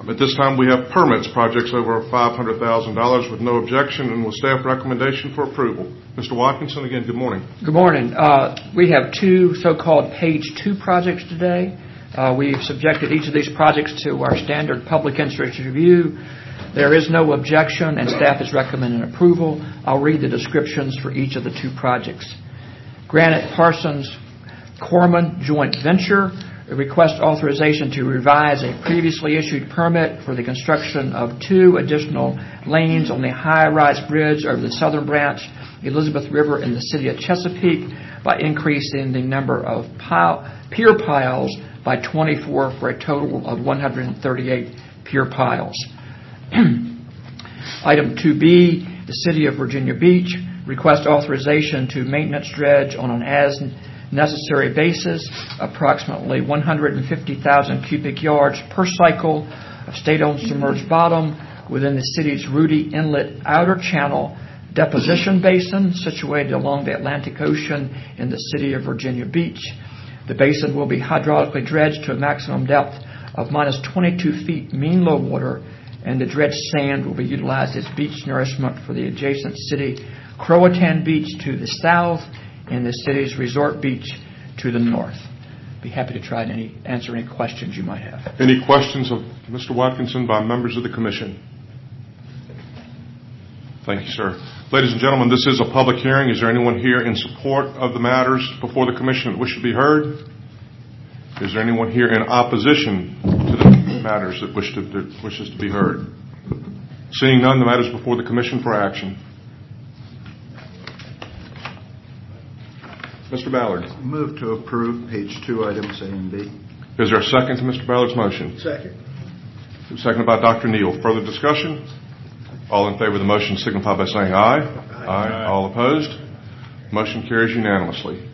At this time, we have permits, projects over $500,000 with no objection and with staff recommendation for approval. Mr. Watkinson, again, good morning. Good morning. We have two so-called Page 2 projects today. We've subjected each of these projects to our standard public interest review. There is no objection, and staff is recommending approval. I'll read the descriptions for each of the two projects. Granite Parsons Corman Joint Venture request authorization to revise a previously issued permit for the construction of 2 additional lanes on the high-rise bridge over the southern branch Elizabeth River in the city of Chesapeake by increasing the number of pier piles by 24 for a total of 138 pier piles. Item 2B, the City of Virginia Beach request authorization to maintenance dredge on an as-necessary basis approximately 150,000 cubic yards per cycle of state-owned submerged bottom within the city's Rudy Inlet Outer Channel deposition basin situated along the Atlantic Ocean in the City of Virginia Beach. The basin will be hydraulically dredged to a maximum depth of minus 22 feet mean low water, and the dredged sand will be utilized as beach nourishment for the adjacent city Croatan Beach to the south and the city's Resort Beach to the north. Be happy to try and answer any questions you might have. Any questions of Mr. Watkinson by members of the Commission? Thank you, sir. Ladies and gentlemen, this is a public hearing. Is there anyone here in support of the matters before the Commission that wish to be heard? Is there anyone here in opposition to the matters that wishes to be heard? Seeing none, the matter is before the Commission for action. Mr. Ballard. Move to approve Page 2 items A and B. Is there a second to Mr. Ballard's motion? Second. Seconded by Dr. Neal. Further discussion? All in favor of the motion signify by saying aye. Aye. All opposed? Motion carries unanimously.